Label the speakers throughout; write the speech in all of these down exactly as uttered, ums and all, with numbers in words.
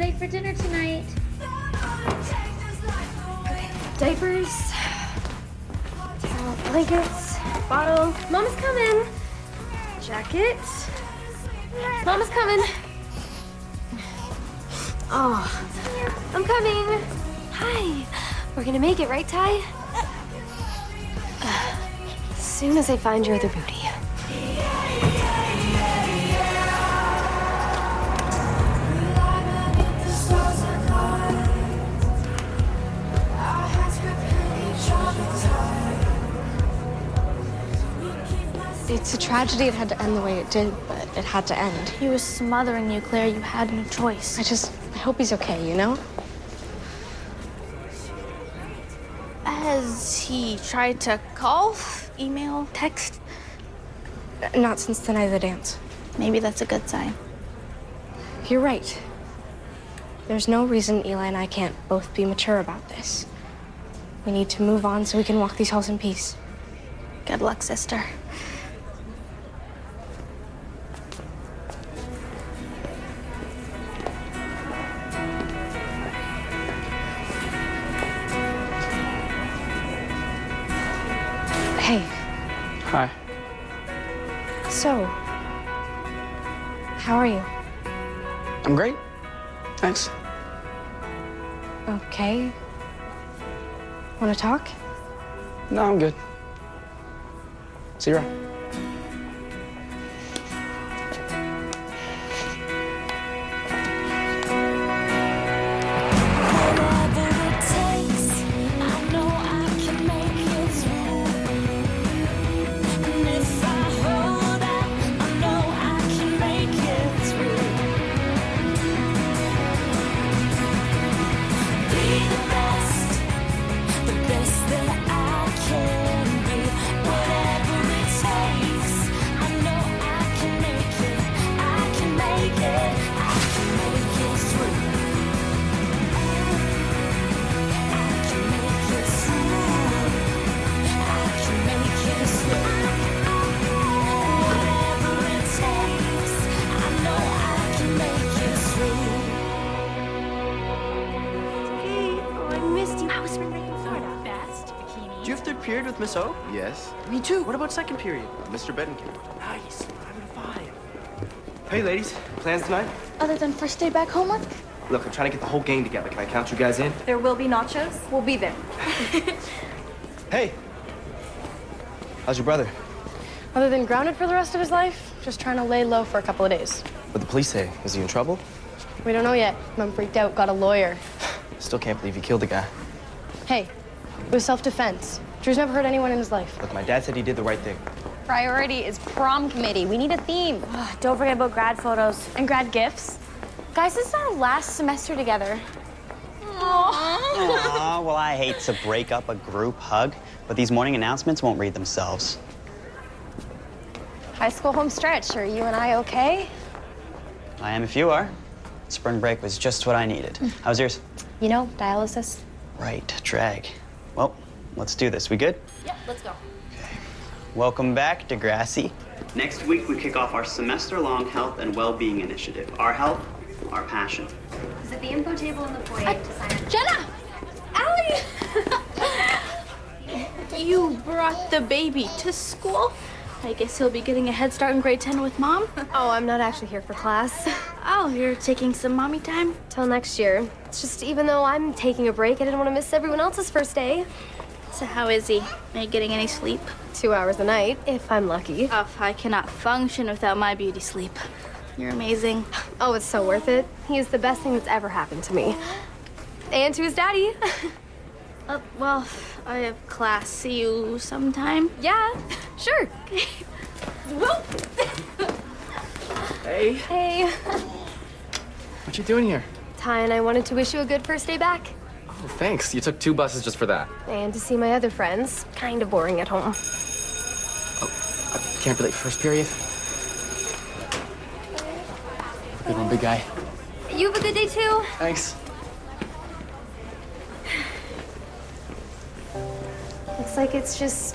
Speaker 1: late for dinner tonight.
Speaker 2: Okay, diapers, uh, blankets, bottle. Mama's coming. Jacket. Mama's coming. Oh, I'm coming. Hi. We're gonna make it, right, Ty? As soon as I find your other booty.
Speaker 3: It's a tragedy it had to end the way it did, but it had to end.
Speaker 1: He was smothering you, Claire. You had no choice.
Speaker 3: I just, I hope he's okay, you know?
Speaker 1: Has he tried to call, email, text?
Speaker 3: Not since the night of the dance.
Speaker 1: Maybe that's a good sign.
Speaker 3: You're right. There's no reason Eli and I can't both be mature about this. We need to move on so we can walk these halls in peace.
Speaker 1: Good luck, sister.
Speaker 3: Hey.
Speaker 4: Hi.
Speaker 3: So, how are you?
Speaker 4: I'm great. Thanks.
Speaker 3: Okay. Want to talk?
Speaker 4: No, I'm good. See you around.
Speaker 5: Period with Miss O?
Speaker 6: Yes.
Speaker 5: Me too. What about second period?
Speaker 6: Mister Bettenkin.
Speaker 5: Nice. Five out of five. Hey, ladies. Plans tonight?
Speaker 1: Other than first day back homework?
Speaker 5: Look, I'm trying to get the whole gang together. Can I count you guys in?
Speaker 2: There will be nachos. We'll be there.
Speaker 5: Hey. How's your brother?
Speaker 3: Other than grounded for the rest of his life, just trying to lay low for a couple of days.
Speaker 5: What'd the police say? Is he in trouble?
Speaker 3: We don't know yet. Mom freaked out, got a lawyer.
Speaker 5: Still can't believe he killed the guy.
Speaker 3: Hey, it was self-defense. Drew's never hurt anyone in his life.
Speaker 5: Look, my dad said he did the right thing.
Speaker 7: Priority is prom committee. We need a theme.
Speaker 2: Oh, don't forget about grad photos.
Speaker 3: And grad gifts.
Speaker 2: Guys, this is our last semester together.
Speaker 8: Aw, well, I hate to break up a group hug, but these morning announcements won't read themselves.
Speaker 7: High school home stretch. Are you and I okay?
Speaker 8: I am if you are. Spring break was just what I needed. How's yours?
Speaker 7: You know, dialysis.
Speaker 8: Right, drag. Well, let's do this. We good?
Speaker 2: Yep, let's go.
Speaker 8: Okay. Welcome back, Degrassi. Next week, we kick off our semester-long health and well-being initiative. Our health, our passion.
Speaker 2: Is it the info table in the foyer uh, to sign up?
Speaker 1: Jenna! Allie! You brought the baby to school? I guess he'll be getting a head start in grade ten with Mom.
Speaker 2: Oh, I'm not actually here for class.
Speaker 1: Oh, you're taking some mommy time?
Speaker 2: Till next year. It's just even though I'm taking a break, I didn't want to miss everyone else's first day.
Speaker 1: So how is he? Are you getting any sleep?
Speaker 2: Two hours a night, if I'm lucky.
Speaker 1: Oh, I cannot function without my beauty sleep. You're amazing.
Speaker 2: Oh, it's so worth it. He is the best thing that's ever happened to me. And to his daddy.
Speaker 1: Uh, well, I have class. See you sometime?
Speaker 2: Yeah, sure.
Speaker 1: Okay. Whoa!
Speaker 5: Hey.
Speaker 2: Hey.
Speaker 5: What you doing here?
Speaker 2: Ty and I wanted to wish you a good first day back.
Speaker 5: Oh, thanks. You took two buses just for that.
Speaker 2: And to see my other friends. Kind of boring at home.
Speaker 5: Oh, I can't be late for first period. Good one, big guy.
Speaker 2: You have a good day, too.
Speaker 5: Thanks.
Speaker 2: Looks like it's just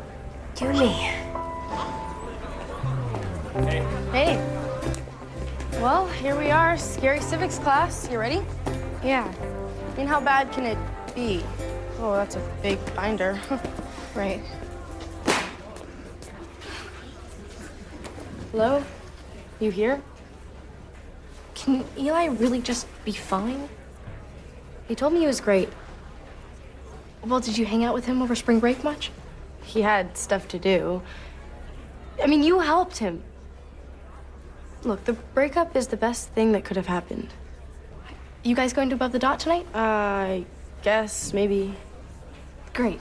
Speaker 2: you and me.
Speaker 5: Hey.
Speaker 2: Hey.
Speaker 3: Well, here we are, scary civics class. You ready? Yeah. I mean, how bad can it be? Oh, that's a big binder. Right. Hello? You here? Can Eli really just be fine? He told me he was great. Well, did you hang out with him over spring break much? He had stuff to do. I mean, you helped him. Look, the breakup is the best thing that could have happened. You guys going to Above the Dot tonight? Uh, I guess, maybe. Great.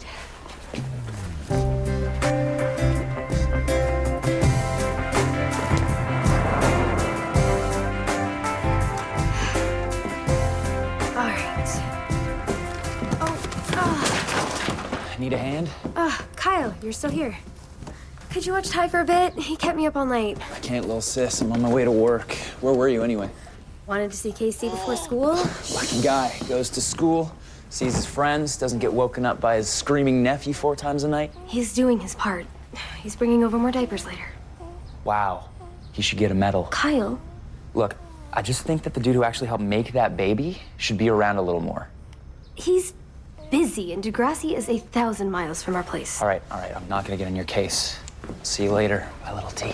Speaker 3: All right. Oh, ah.
Speaker 6: Need a hand?
Speaker 2: Ah, Kyle, you're still here. Could you watch Ty for a bit? He kept me up all night.
Speaker 6: I can't, little sis. I'm on my way to work. Where were you anyway?
Speaker 2: Wanted to see Casey before school?
Speaker 6: Lucky guy. Goes to school, sees his friends, doesn't get woken up by his screaming nephew four times a night.
Speaker 2: He's doing his part. He's bringing over more diapers later.
Speaker 6: Wow. He should get a medal.
Speaker 2: Kyle?
Speaker 6: Look, I just think that the dude who actually helped make that baby should be around a little more.
Speaker 2: He's busy, and Degrassi is a thousand miles from our place.
Speaker 6: All right, all right. I'm not gonna get on your case. See you later, my little T.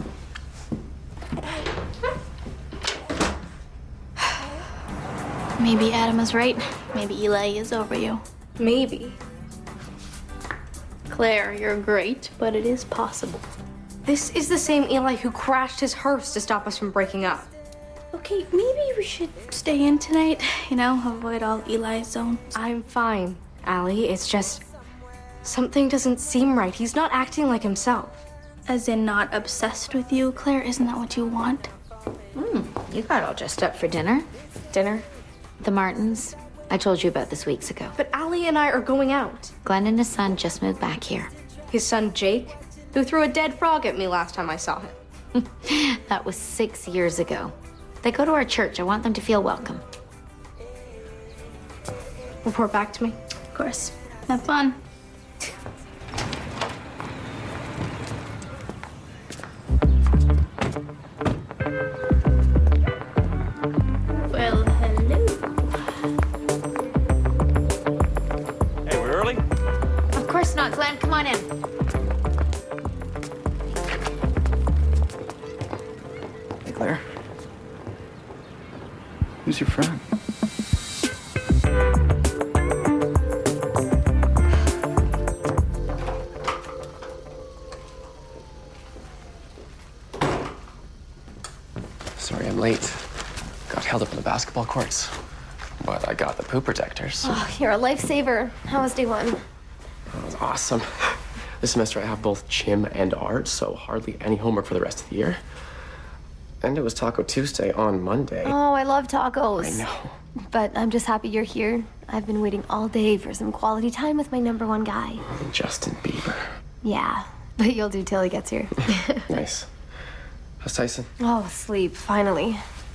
Speaker 1: Maybe Adam is right. Maybe Eli is over you.
Speaker 3: Maybe.
Speaker 1: Claire, you're great, but it is possible.
Speaker 3: This is the same Eli who crashed his hearse to stop us from breaking up.
Speaker 1: Okay, maybe we should stay in tonight. You know, avoid all Eli's zones.
Speaker 3: I'm fine, Allie. It's just something doesn't seem right. He's not acting like himself.
Speaker 1: As in not obsessed with you, Claire? Isn't that what you want?
Speaker 9: Hmm, you got all dressed up for dinner.
Speaker 3: Dinner?
Speaker 9: The Martins. I told you about this weeks ago.
Speaker 3: But Allie and I are going out.
Speaker 9: Glenn and his son just moved back here.
Speaker 3: His son, Jake, who threw a dead frog at me last time I saw him.
Speaker 9: That was six years ago. They go to our church. I want them to feel welcome.
Speaker 3: Report back to me.
Speaker 1: Of course. Have fun. Well, hello.
Speaker 5: Hey, we're early?
Speaker 9: Of course not, Glenn. Come on in.
Speaker 4: Hey, Claire. Who's your friend?
Speaker 10: Sorry I'm late. Got held up in the basketball courts. But I got the poop protectors.
Speaker 2: Oh, you're a lifesaver. How was day one?
Speaker 10: That was awesome. This semester I have both gym and art, so hardly any homework for the rest of the year. And it was Taco Tuesday on Monday.
Speaker 2: Oh, I love tacos.
Speaker 10: I know.
Speaker 2: But I'm just happy you're here. I've been waiting all day for some quality time with my number one guy.
Speaker 10: Justin Bieber.
Speaker 2: Yeah, but you'll do till he gets here.
Speaker 10: Nice. How's Tyson?
Speaker 2: Oh, sleep, finally.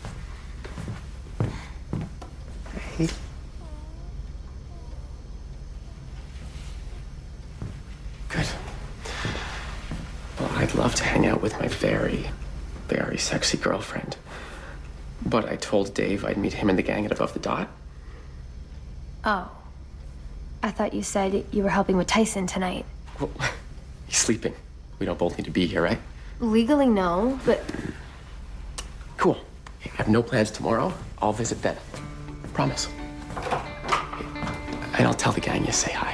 Speaker 10: Hey. Good. Well, I'd love to hang out with my very, very sexy girlfriend. But I told Dave I'd meet him and the gang at Above the Dot.
Speaker 2: Oh. I thought you said you were helping with Tyson tonight.
Speaker 10: Well, he's sleeping. We don't both need to be here, right?
Speaker 2: Legally, no, but...
Speaker 10: Cool. I have no plans tomorrow. I'll visit then. Promise. And I'll tell the gang you say hi.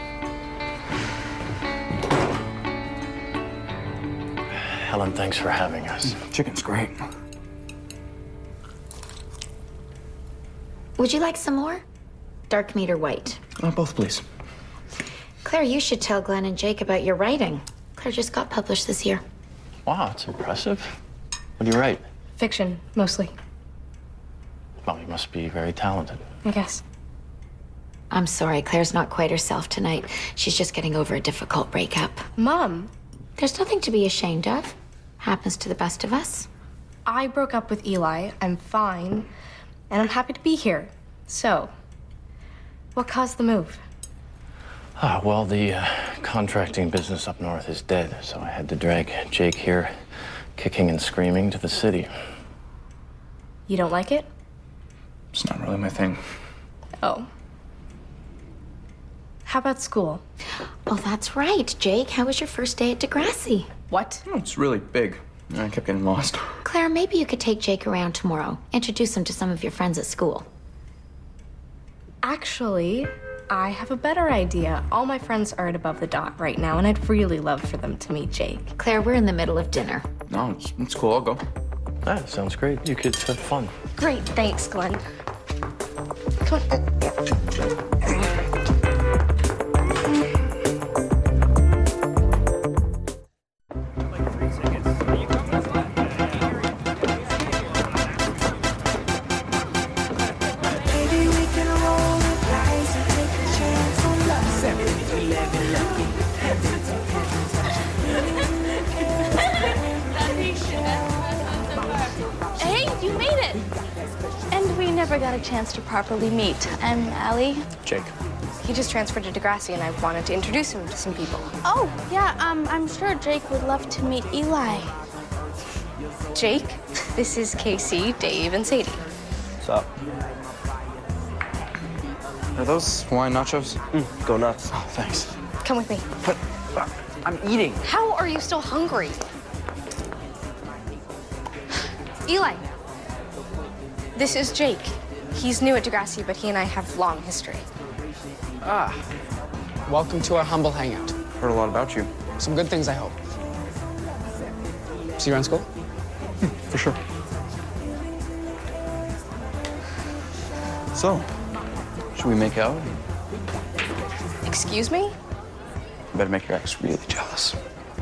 Speaker 11: Helen, thanks for having us.
Speaker 4: Chicken's great.
Speaker 9: Would you like some more? Dark meat or white?
Speaker 4: Oh, both, please.
Speaker 9: Claire, you should tell Glenn and Jake about your writing. Claire just got published this year.
Speaker 11: Wow, it's impressive. What do you write?
Speaker 3: Fiction, mostly,
Speaker 11: Well, you must be very talented.
Speaker 3: I guess.
Speaker 9: I'm sorry, Claire's not quite herself tonight. She's just getting over a difficult breakup.
Speaker 3: Mom,
Speaker 9: There's nothing to be ashamed of. Happens to the best of us.
Speaker 3: I broke up with Eli. I'm fine. And I'm happy to be here. So, what caused the move?
Speaker 11: Ah, well, the uh, contracting business up north is dead, so I had to drag Jake here, kicking and screaming, to the city.
Speaker 3: You don't like it?
Speaker 11: It's not really my thing.
Speaker 3: Oh. How about school?
Speaker 9: Oh, that's right. Jake, how was your first day at Degrassi?
Speaker 3: What?
Speaker 11: Oh, it's really big. I kept getting lost.
Speaker 9: Claire, maybe you could take Jake around tomorrow. Introduce him to some of your friends at school.
Speaker 3: Actually, I have a better idea. All my friends are at Above the Dot right now, and I'd really love for them to meet Jake.
Speaker 9: Claire, we're in the middle of dinner.
Speaker 11: No, it's, it's cool. I'll go. Ah, sounds great. You kids have fun.
Speaker 3: Great, thanks, Glenn. Come on.
Speaker 1: Hey, you made it! And we never got a chance to properly meet. I'm Allie.
Speaker 11: Jake.
Speaker 3: He just transferred to Degrassi, and I wanted to introduce him to some people.
Speaker 1: Oh, yeah, um, I'm sure Jake would love to meet Eli.
Speaker 3: Jake, this is Casey, Dave, and Sadie.
Speaker 4: What's up? Are those Hawaiian nachos?
Speaker 5: Mm, go nuts.
Speaker 4: Oh, thanks.
Speaker 3: Come with me.
Speaker 4: But uh, I'm eating.
Speaker 3: How are you still hungry? Eli, this is Jake. He's new at Degrassi, but he and I have long history.
Speaker 4: Ah, welcome to our humble hangout.
Speaker 5: Heard a lot about you.
Speaker 4: Some good things, I hope. See you around school?
Speaker 5: For sure. So, should we make out?
Speaker 3: Excuse me?
Speaker 5: I better make your ex really jealous.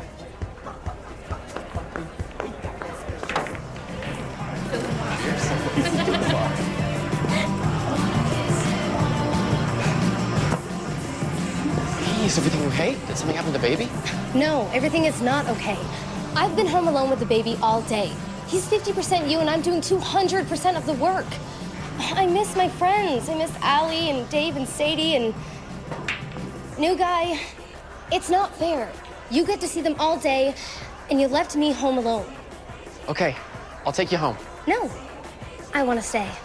Speaker 4: Hey, is everything okay? Did something happen to the baby?
Speaker 2: No, everything is not okay. I've been home alone with the baby all day. He's fifty percent you and I'm doing two hundred percent of the work. I miss my friends. I miss Allie and Dave and Sadie and... New guy. It's not fair. You get to see them all day and you left me home alone.
Speaker 4: Okay, I'll take you home.
Speaker 2: No, I want to stay.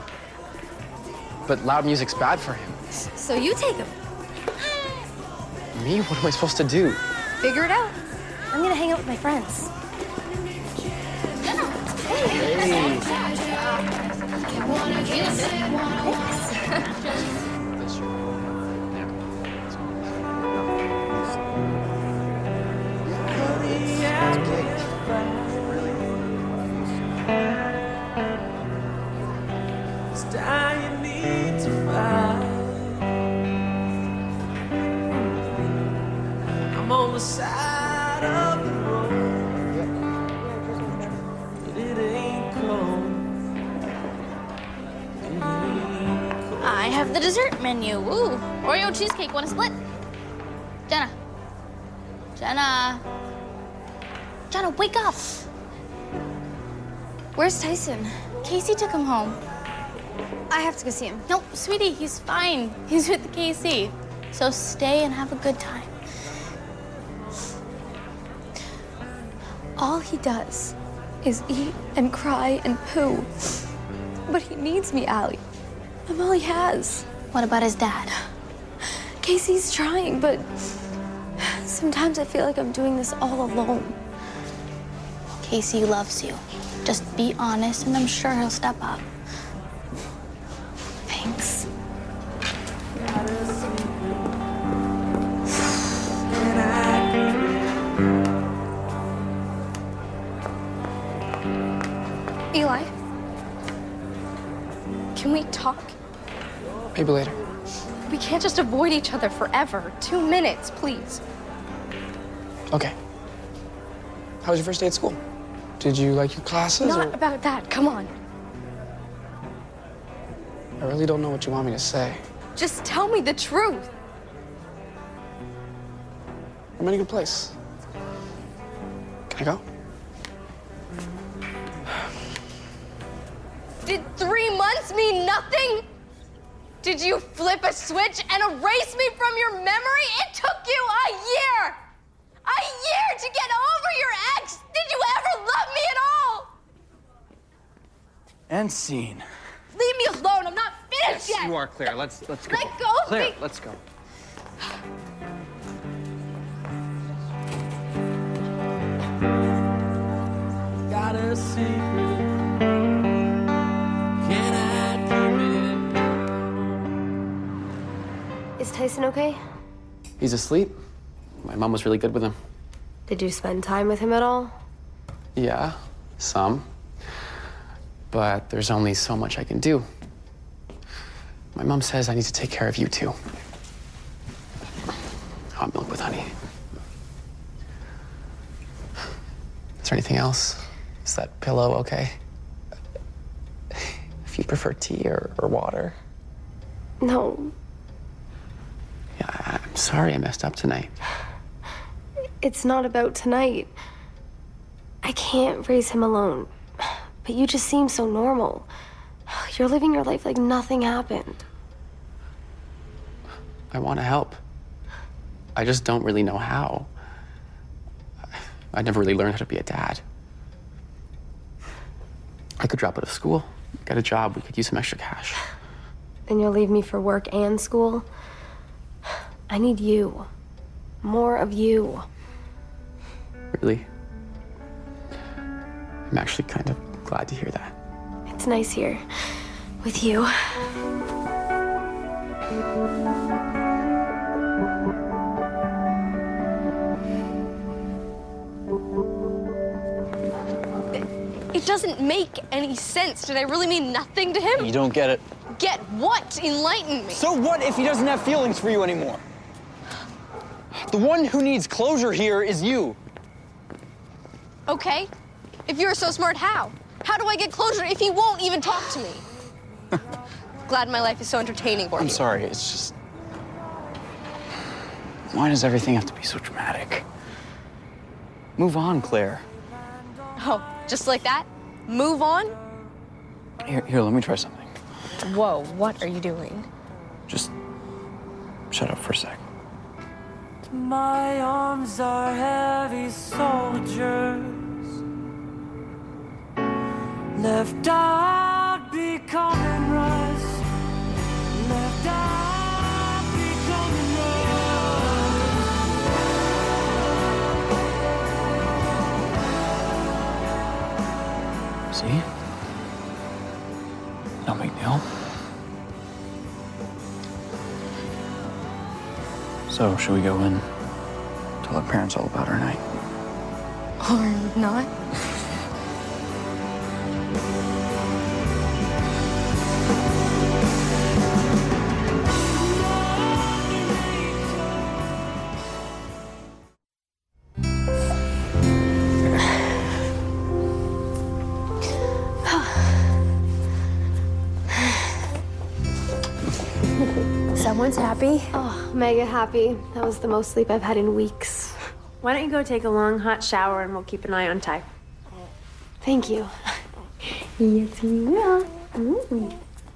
Speaker 4: But loud music's bad for him.
Speaker 2: So you take him.
Speaker 4: Me? What am I supposed to do?
Speaker 2: Figure it out. I'm gonna hang out with my friends.
Speaker 12: I'm on the side of the road, but it ain't cold. It ain't cold.
Speaker 1: I have the dessert menu. Ooh, Oreo cheesecake. Want a split? Jenna. Jenna. Jenna, wake up.
Speaker 2: Where's Tyson?
Speaker 1: Casey took him home.
Speaker 2: I have to go see him.
Speaker 1: Nope, sweetie, he's fine. He's with K C. So stay and have a good time.
Speaker 2: All he does is eat and cry and poo. But he needs me, Allie. I'm all he has.
Speaker 1: What about his dad?
Speaker 2: Casey's trying, but sometimes I feel like I'm doing this all alone.
Speaker 1: Casey loves you. Just be honest, and I'm sure he'll step up. Thanks.
Speaker 3: Eli, can we talk?
Speaker 4: Maybe later.
Speaker 3: We can't just avoid each other forever. Two minutes, please.
Speaker 4: Okay. How was your first day at school? Did you like your classes?
Speaker 3: Not
Speaker 4: or...
Speaker 3: about that. Come on.
Speaker 4: I really don't know what you want me to say.
Speaker 3: Just tell me the truth.
Speaker 4: I'm in a good place. Can I go?
Speaker 3: Did three months mean nothing? Did you flip a switch and erase me from your memory? It took you a year! A year to get over your ex! Did you ever love me at all?
Speaker 6: And scene.
Speaker 2: Leave me alone. I'm not finished
Speaker 10: Yes,
Speaker 2: yet.
Speaker 10: you are, Claire. Let's let's go.
Speaker 2: Let go of
Speaker 10: Claire,
Speaker 2: me.
Speaker 10: let's go.
Speaker 12: Got a secret. Can I keep it?
Speaker 2: Is Tyson okay?
Speaker 10: He's asleep. My mom was really good with him.
Speaker 2: Did you spend time with him at all?
Speaker 10: Yeah, some. But there's only so much I can do. My mom says I need to take care of you too. Hot milk with honey. Is there anything else? Is that pillow okay? If you prefer tea or, or water.
Speaker 2: No.
Speaker 10: Yeah, I'm sorry I messed up tonight.
Speaker 2: It's not about tonight. I can't raise him alone. But you just seem so normal. You're living your life like nothing happened.
Speaker 10: I want to help. I just don't really know how. I never really learned how to be a dad. I could drop out of school, get a job, we could use some extra cash.
Speaker 2: And you'll leave me for work and school? I need you. More of you.
Speaker 10: Really? I'm actually kind of glad to hear that.
Speaker 2: It's nice here. With you.
Speaker 7: It doesn't make any sense. Did I really mean nothing to him?
Speaker 6: You don't get it.
Speaker 7: Get what? Enlighten me.
Speaker 6: So what if he doesn't have feelings for you anymore? The one who needs closure here is you.
Speaker 7: Okay. If you're so smart, how? How do I get closure if he won't even talk to me? Glad my life is so entertaining for you.
Speaker 6: I'm sorry, it's just... Why does everything have to be so dramatic? Move on, Claire.
Speaker 7: Oh, just like that? Move on?
Speaker 6: Here, here, let me try something.
Speaker 7: Whoa, what are you doing?
Speaker 6: Just shut up for a sec.
Speaker 12: My arms are heavy soldiers, left out becoming rust, left out becoming rust.
Speaker 6: See? No big deal. So, should we go in? Tell our parents all about our night.
Speaker 7: Or not?
Speaker 13: Someone's happy.
Speaker 2: Oh, mega happy. That was the most sleep I've had in weeks.
Speaker 13: Why don't you go take a long, hot shower and we'll keep an eye on Ty.
Speaker 2: Thank you.
Speaker 13: Yes, we will. Mm.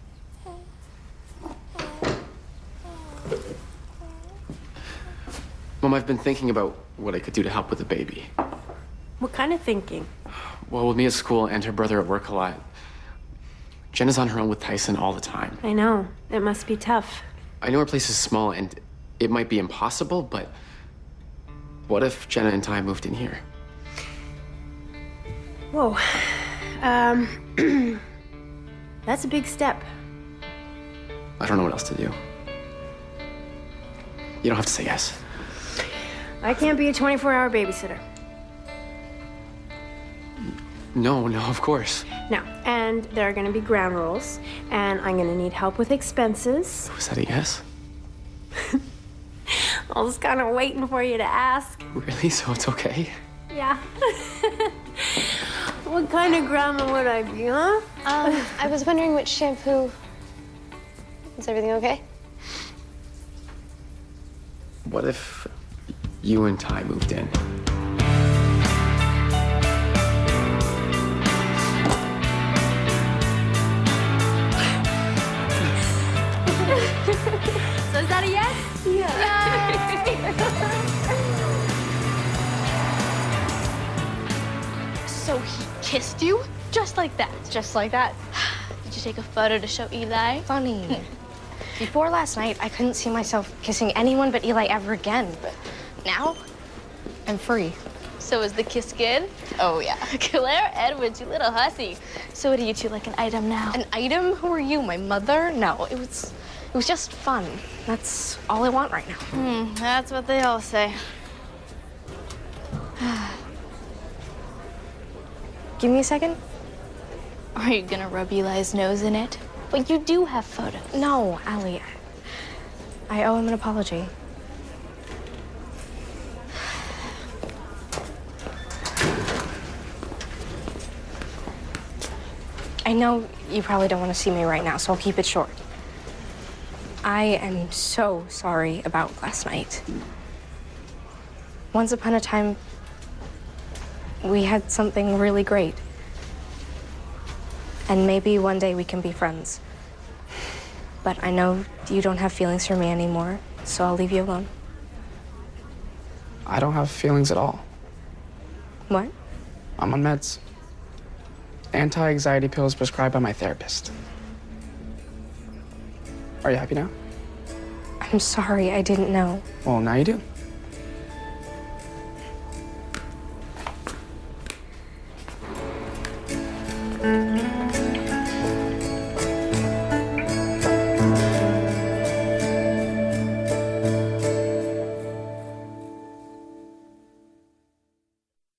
Speaker 10: Mom, I've been thinking about what I could do to help with the baby.
Speaker 13: What kind of thinking?
Speaker 10: Well, with me at school and her brother at work a lot, Jenna's on her own with Tyson all the time.
Speaker 13: I know. It must be tough.
Speaker 10: I know our place is small and it might be impossible, but what if Jenna and Ty moved in here?
Speaker 13: Whoa. Um, that's a big step.
Speaker 10: I don't know what else to do. You don't have to say yes.
Speaker 13: I can't be a twenty-four hour babysitter.
Speaker 10: No, no, of course.
Speaker 13: No, and there are gonna be ground rules, and I'm gonna need help with expenses.
Speaker 10: Was that a yes?
Speaker 13: I was kind of waiting for you to ask.
Speaker 10: Really? So it's okay?
Speaker 13: Yeah. What kind of grandma would I be, huh?
Speaker 2: Um, I was wondering which shampoo. Is everything okay?
Speaker 10: What if you and Ty moved in?
Speaker 13: So is that a yes?
Speaker 7: So he kissed you? Just like that?
Speaker 13: Just like that.
Speaker 1: take a photo to show Eli.
Speaker 13: Funny. Before last night, I couldn't see myself kissing anyone but Eli ever again. But now, I'm free.
Speaker 1: So is the kiss good?
Speaker 13: Oh, yeah.
Speaker 1: Claire Edwards, you little hussy. So what do you two like an item now?
Speaker 13: An item? Who are you, my mother? No, it was, it was just fun. That's all I want right now.
Speaker 1: Hmm, that's what they all say.
Speaker 13: Give me a second.
Speaker 1: Are you gonna rub Eli's nose in it? But you do have photos.
Speaker 13: No, Allie. I owe him an apology. I know you probably don't want to see me right now, so I'll keep it short. I am so sorry about last night. Once upon a time, we had something really great. And maybe one day we can be friends. But I know you don't have feelings for me anymore, so I'll leave you alone.
Speaker 4: I don't have feelings at all.
Speaker 13: What?
Speaker 4: I'm on meds. Anti-anxiety pills prescribed by my therapist. Are you happy now?
Speaker 13: I'm sorry, I didn't know.
Speaker 4: Well, now you do.
Speaker 13: Mm-hmm.